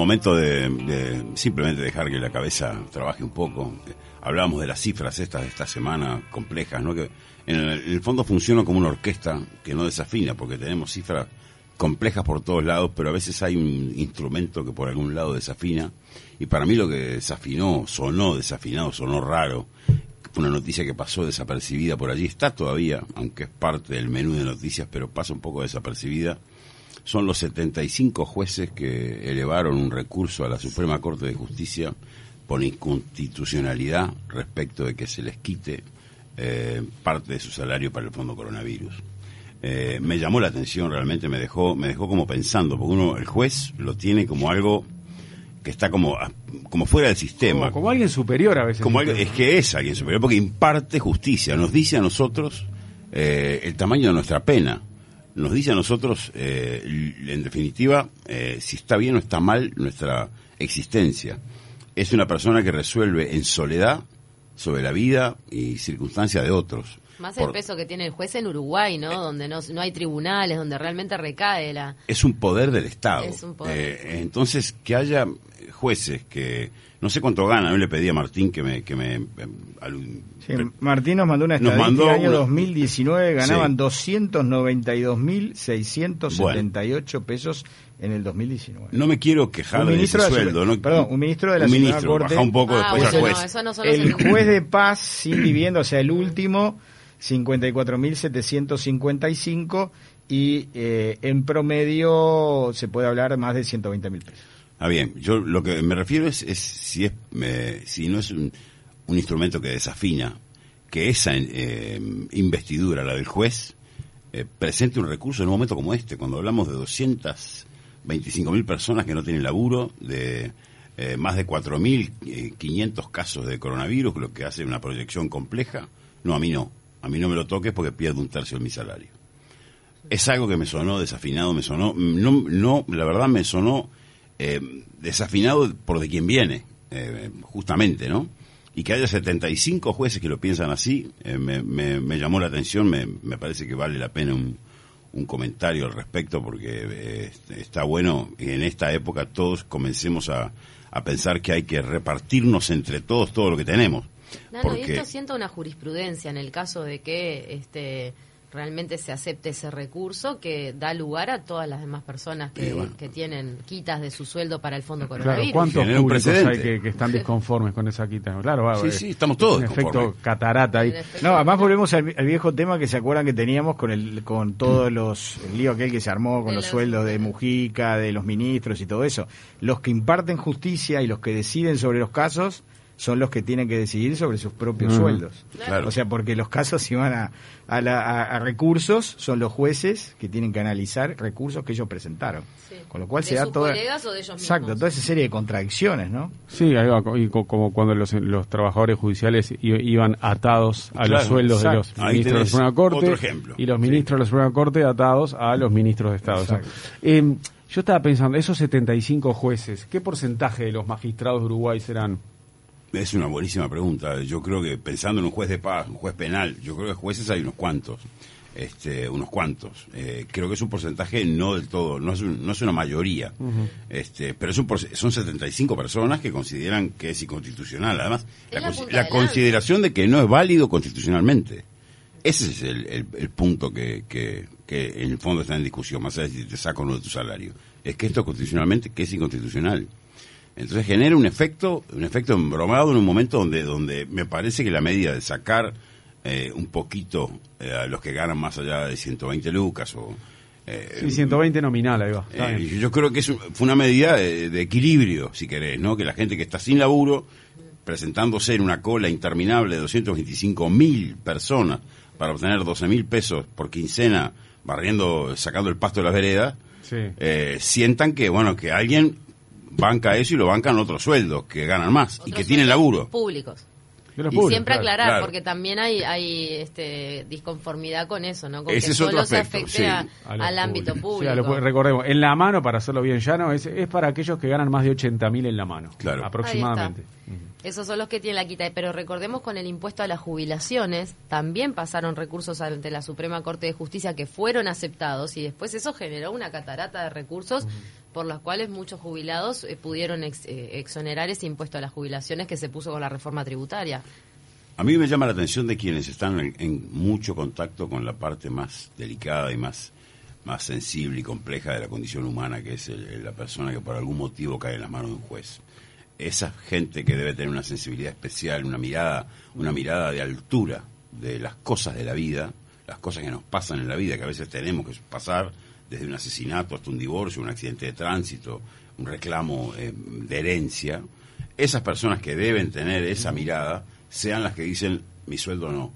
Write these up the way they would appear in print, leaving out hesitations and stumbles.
momento de simplemente dejar que la cabeza trabaje un poco. Hablábamos de las cifras de esta semana complejas, ¿no? Que en el fondo funciona como una orquesta que no desafina, porque tenemos cifras complejas por todos lados, pero a veces hay un instrumento que por algún lado desafina, y para mí lo que sonó desafinado, sonó raro. Fue una noticia que pasó desapercibida por allí, está todavía, aunque es parte del menú de noticias, pero pasa un poco desapercibida. Son los 75 jueces que elevaron un recurso a la Suprema Corte de Justicia por inconstitucionalidad respecto de que se les quite parte de su salario para el Fondo Coronavirus. Me llamó la atención, realmente me dejó como pensando, porque el juez lo tiene como algo que está como fuera del sistema. Como alguien superior a veces. Es que es alguien superior, porque imparte justicia, nos dice a nosotros el tamaño de nuestra pena. Nos dice a nosotros, en definitiva, si está bien o está mal nuestra existencia. Es una persona que resuelve en soledad sobre la vida y circunstancias de otros. Más el peso que tiene el juez en Uruguay, ¿no? Donde no hay tribunales, donde realmente recae Es un poder del Estado. Es un poder. Entonces, que haya jueces que... No sé cuánto ganan, yo le pedí a Martín que me Martín nos mandó una estadística, el año 2019 ganaban 292.678 pesos en el 2019. No me quiero quejar de ese sueldo. Un ministro de la Suprema Corte. Baja un poco después al juez. El juez de paz sin vivienda, o sea, el último, 54.755 y en promedio se puede hablar más de 120.000 pesos. Ah, bien, yo lo que me refiero es si no es un instrumento que desafina, que esa investidura, la del juez, presente un recurso en un momento como este, cuando hablamos de 225.000 personas que no tienen laburo, de más de 4.500 casos de coronavirus, lo que hace una proyección compleja. No, a mí no me lo toques porque pierdo un tercio de mi salario. Es algo que me sonó desafinado, la verdad me sonó desafinado por de quién viene, justamente, ¿no? Y que haya 75 jueces que lo piensan así, me llamó la atención, me parece que vale la pena un comentario al respecto, porque está bueno que en esta época todos comencemos a pensar que hay que repartirnos entre todos todo lo que tenemos. Y esto sienta una jurisprudencia en el caso de que realmente se acepte ese recurso que da lugar a todas las demás personas que tienen quitas de su sueldo para el Fondo Coronavirus. Claro, ¿cuántos públicos hay que están disconformes con esa quita? Claro, sí, estamos todos un efecto catarata ahí. Además volvemos al viejo tema que se acuerdan que teníamos con todos el lío aquel que se armó con los sueldos de Mujica, de los ministros y todo eso. Los que imparten justicia y los que deciden sobre los casos son los que tienen que decidir sobre sus propios sueldos. Claro. O sea, porque los casos si van a recursos, son los jueces que tienen que analizar recursos que ellos presentaron. Sí. Con lo cual se da toda... colegas o de ellos mismos. Exacto, toda esa serie de contradicciones, ¿no? Sí, ahí va, y como cuando los trabajadores judiciales iban atados a los sueldos de los ministros de la Suprema Corte y los ministros de la Suprema Corte atados a los ministros de Estado. Yo estaba pensando, esos 75 jueces, ¿qué porcentaje de los magistrados de Uruguay serán? Es una buenísima pregunta. Yo creo que pensando en un juez de paz, un juez penal, yo creo que jueces hay unos cuantos. Creo que es un porcentaje no del todo, no es una mayoría. Pero son 75 personas que consideran que es inconstitucional. Además, la consideración de que no es válido constitucionalmente. Ese es el punto que en el fondo está en discusión, más allá de si te saco o no de tu salario. Es que esto constitucionalmente, que es inconstitucional. Entonces genera un efecto embromado en un momento donde me parece que la medida de sacar un poquito a los que ganan más allá de 120 lucas o... 120 nominal, ahí va. Yo creo que fue una medida de equilibrio, si querés, ¿no? Que la gente que está sin laburo, presentándose en una cola interminable de 225.000 personas para obtener 12.000 pesos por quincena, sacando el pasto de las veredas, sientan que alguien banca eso y lo bancan otros sueldos que ganan más y que tienen laburo. Públicos. Y siempre aclarar, porque también hay disconformidad con eso, ¿no? Con ese que solo se afecte al ámbito público. Recordemos, en la mano, para hacerlo bien llano, es para aquellos que ganan más de 80.000 en la mano, aproximadamente. Esos son los que tienen la quita, pero recordemos con el impuesto a las jubilaciones, también pasaron recursos ante la Suprema Corte de Justicia que fueron aceptados y después eso generó una catarata de recursos por las cuales muchos jubilados pudieron exonerar ese impuesto a las jubilaciones que se puso con la reforma tributaria. A mí me llama la atención de quienes están en mucho contacto con la parte más delicada y más sensible y compleja de la condición humana, que es la persona que por algún motivo cae en las manos de un juez. Esa gente que debe tener una sensibilidad especial, una mirada de altura de las cosas de la vida, las cosas que nos pasan en la vida, que a veces tenemos que pasar, desde un asesinato hasta un divorcio, un accidente de tránsito, un reclamo de herencia. Esas personas que deben tener esa mirada sean las que dicen mi sueldo no.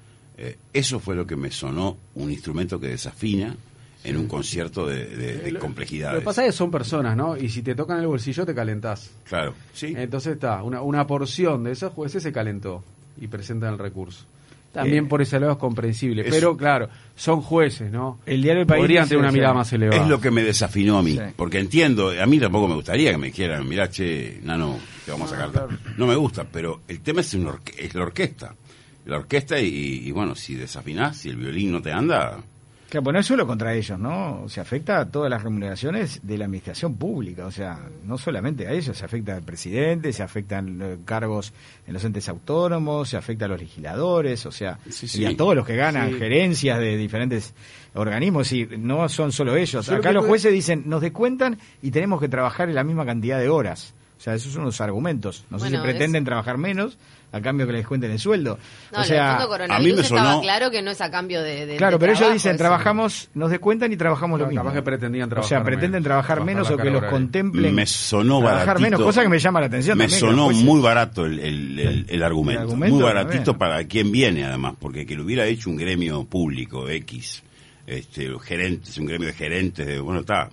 Eso fue lo que me sonó un instrumento que desafina en un concierto de complejidades. Lo que pasa es que son personas, ¿no? Y si te tocan el bolsillo te calentás. Claro, sí. Entonces está, una porción de esos jueces se calentó y presentan el recurso. También por ese lado es comprensible, pero claro, son jueces, ¿no? El Diario del País podrían tener una mirada más elevada. Es lo que me desafinó a mí, porque entiendo, a mí tampoco me gustaría que me dijeran, mirá, che, nano, te vamos a sacar. Claro. No me gusta, pero el tema es la orquesta. La orquesta y bueno, si desafinás, si el violín no te anda... Claro, pues no es solo contra ellos, ¿no? Se afecta a todas las remuneraciones de la administración pública, o sea, no solamente a ellos, se afecta al presidente, se afectan cargos en los entes autónomos, se afecta a los legisladores, o sea, y a todos los que ganan gerencias de diferentes organismos, y no son solo ellos. Acá los jueces dicen, nos descuentan y tenemos que trabajar en la misma cantidad de horas. O sea, esos son los argumentos. No sé si pretenden trabajar menos a cambio que les descuenten el sueldo. No, o sea, a mí me sonó... estaba claro que no es a cambio de Claro, pero trabajo, ellos dicen, trabajamos, nos descuentan y trabajamos lo mismo. Capaz que pretendían trabajar o sea, pretenden trabajar menos o que los contemplen. Me sonó trabajar baratito, menos, cosa que me llama la atención. Me también, sonó muy barato el argumento. Muy baratito también. Para quien viene, además, porque que lo hubiera hecho un gremio público, X, los gerentes, un gremio de gerentes, bueno, está...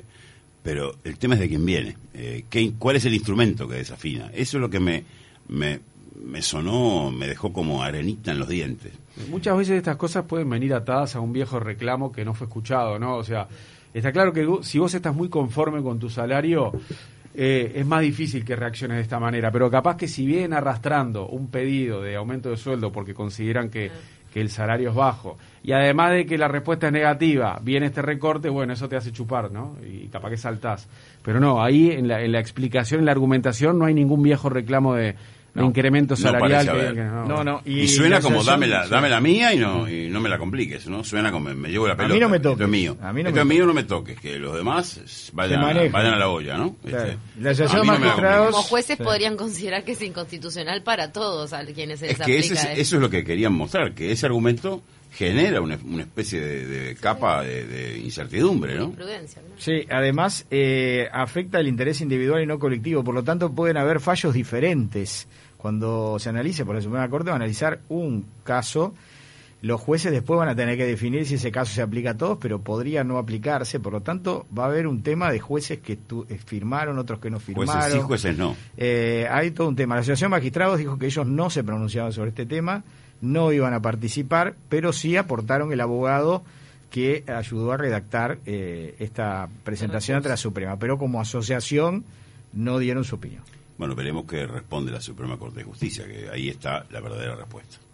pero el tema es de quién viene. ¿Cuál es el instrumento que desafina? Eso es lo que me sonó, me dejó como arenita en los dientes. Muchas veces estas cosas pueden venir atadas a un viejo reclamo que no fue escuchado, ¿no? O sea, está claro que si vos estás muy conforme con tu salario, es más difícil que reacciones de esta manera, pero capaz que si vienen arrastrando un pedido de aumento de sueldo porque consideran que el salario es bajo, y además de que la respuesta es negativa, viene este recorte, bueno, eso te hace chupar, ¿no? Y capaz que saltás. Pero no, ahí en la explicación, en la argumentación, no hay ningún viejo reclamo de incremento salarial. Y suena como dame la mía y no me la compliques, ¿no? Suena como me llevo la pelota. A mí no me toques. Esto es mío. Esto es mío, no me toques. Que los demás vayan a la olla, ¿no? Claro. La asociación de magistrados... Como jueces podrían considerar que es inconstitucional para todos a quienes se les aplica. Eso es lo que querían mostrar, que ese argumento genera una especie de capa de incertidumbre, ¿no? Prudencia, ¿no? Sí, además afecta el interés individual y no colectivo, por lo tanto pueden haber fallos diferentes. Cuando se analice por la Suprema Corte, va a analizar un caso, los jueces después van a tener que definir si ese caso se aplica a todos, pero podría no aplicarse, por lo tanto va a haber un tema de jueces que firmaron, otros que no firmaron. Jueces sí, jueces no. Hay todo un tema. La Asociación de Magistrados dijo que ellos no se pronunciaban sobre este tema, no iban a participar, pero sí aportaron el abogado que ayudó a redactar esta presentación ante la Suprema, pero como asociación no dieron su opinión. Bueno, veremos qué responde la Suprema Corte de Justicia, que ahí está la verdadera respuesta.